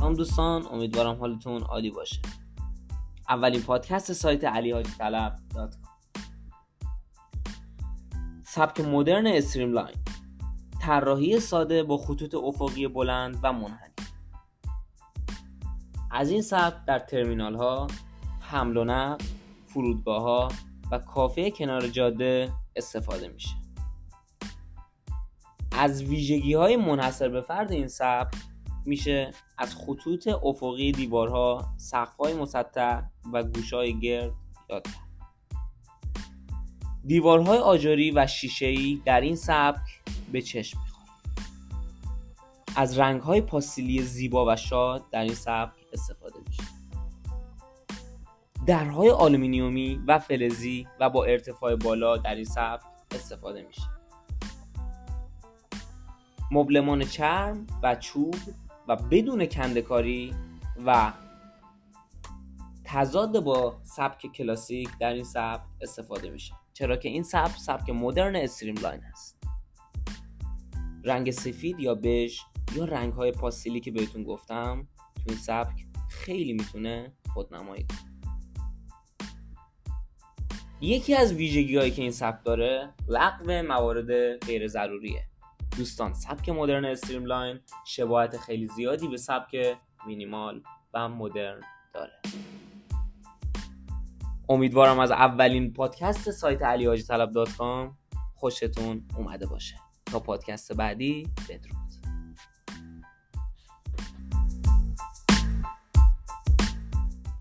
سلام دوستان، امیدوارم حالتون عالی باشه. اولین پادکست سایت alihajitalab.com. سبک مدرن استریملاین، طراحی ساده با خطوط افقی بلند و منحنی. از این سبک در ترمینال ها، حمل و نقل، فرودگاه ها و کافه کنار جاده استفاده میشه. از ویژگی های منحصر به فرد این سبک میشه از خطوط افقی دیوارها، سقف‌های مسطح و گوشه‌های گرد یاد کرد. دیوارهای آجری و شیشه‌ای در این سبک به چشم می‌خورد. از رنگ‌های پاستیلی زیبا و شاد در این سبک استفاده میشه. درهای آلومینیومی و فلزی و با ارتفاع بالا در این سبک استفاده میشه. مبلمان چرم و چوب و بدون کنده‌کاری و تضاد با سبک کلاسیک در این سبک استفاده میشه، چرا که این سبک مدرن استریملاین است. رنگ سفید یا بژ یا رنگ‌های پاستیلی که بهتون گفتم تو این سبک خیلی میتونه خودنمایی کنه. یکی از ویژگی‌هایی که این سبک داره لغو موارد غیر ضروریه. دوستان، سبک مدرن استریملاین شباهت خیلی زیادی به سبک مینیمال و مدرن داره. امیدوارم از اولین پادکست سایت alihajitalab.com خوشتون اومده باشه. تا پادکست بعدی، بدرود.